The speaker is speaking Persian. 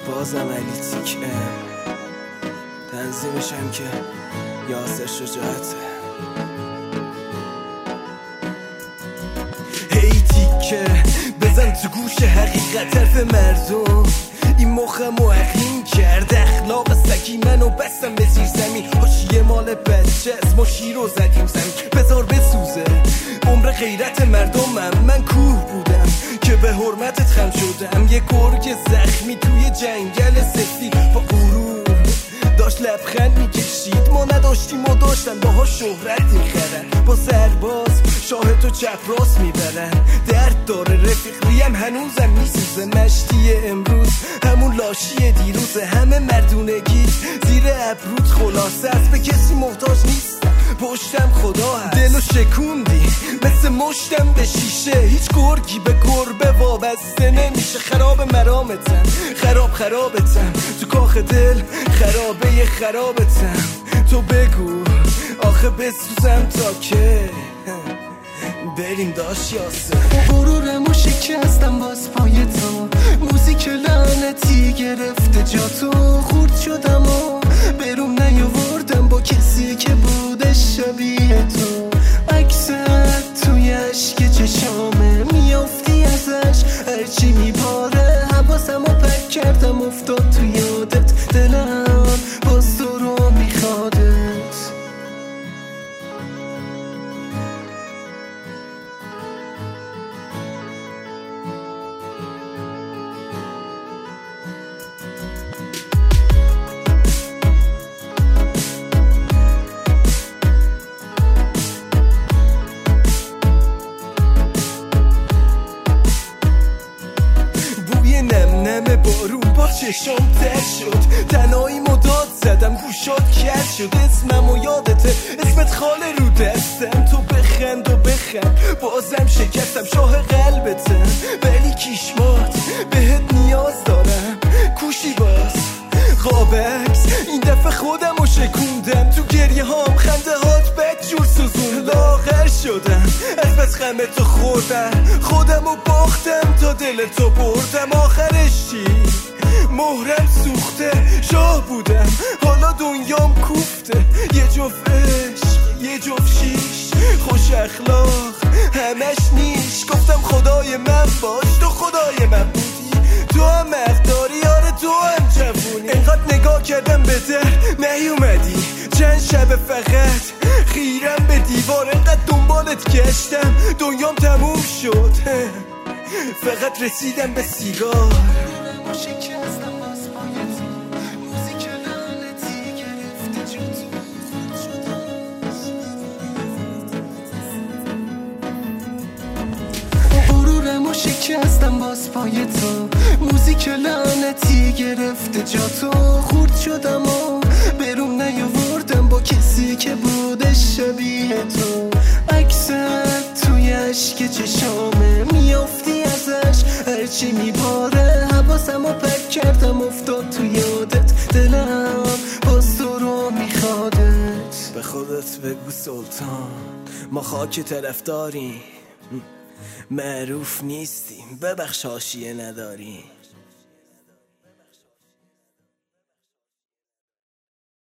بازم علی تیکه تنظیمشم که یاسر شجاعته. هی تیکه بزن تو گوش حقیقت حرف مردم، این مخمو اقلیم کرد اخلاق سگی منو بستم به زیر زمین. حاشیه مال بچه از ما شیرو زدیم زمین بذار بسوزه عمر غیرت مردمم. من کوه بودم که به حرمتت خم شدم، یه گرگ زخمی توی جنگل سفید با غرور داشت لبخند میکشید. ما نداشتیم و داشتن باها شهرت میخرن، با سرباز شاهد و چپ راست میبرن. درد داره رفیقیم هنوزم میسوزه، مشتی امروز همون لاشی دیروزه. همه مردونگی زیر ابرود خلاصه است، به کسی محتاج نیستم پشتم خدا هست. دلو شکوندی مثل مشتم به شیشه، هیچ گرگی به گربه وابسته نمیشه. خراب مرامتم خرابتم تو کاخ دل خرابه خرابتم. تو بگو آخه بسوزم تا که بریم داشت یاسر. غرورمو شکستم باز پای تو، موزیک لعنتی گرفته جا تو. خورد شدم و برون نیاوردم با کسی که بوده شبیه تو. عکست توی اشک چشامه میافتی ازش هرچی میباره. حواسمو پک کردم افتاد تو یادت، دلم باز تو رو میخوادت. نم بارون با چشم تر شد، تنهایی مداد زدم گوشات کر شد. اسمم و یادته اسمت خاله رو دستم، تو بخند و بخند بازم شکستم. شاه قلبتم ولی کیشمات بهت نیاز دارم. کوشی باز خوابکس این دفعه خودم رو شکوندم، تو گریه هام خنده هات بدجور سوزون. لاغر شدم از بس غم تو خوردم، خودم رو باختم تا دل تو بردم. آخرش چی؟ مهرم سوخته، شاه بودم حالا دنیام کوفته. یه جفت عشق یه جفت شیش خوش اخلاق همش نیش. گفتم خدای من باش تو خدای من بودی، تو هم مقداری یاره تو هم جوونی. انقدر نگاه کردم به در نیومدی، چند شب فقط خیرم به دیوار. انقدر دنبالت گشتم دنیام تموم شد، فقط رسیدم به سیگار. غرورمو شکستم باز پای تو، موزیک لعنتی گرفته جا تو. خورد شدم و برون نیاوردم با کسی که بوده شبیه تو. عکست توی اشک چشامه میافتی ازش هرچی میباره. حواسمو پک کردم افتاد تو یادت، دلم باز تو رو میخوادت. به خودت بگو سلطان ما خاک طرف داریم، معروف نیستیم ببخش حاشیه نداریم.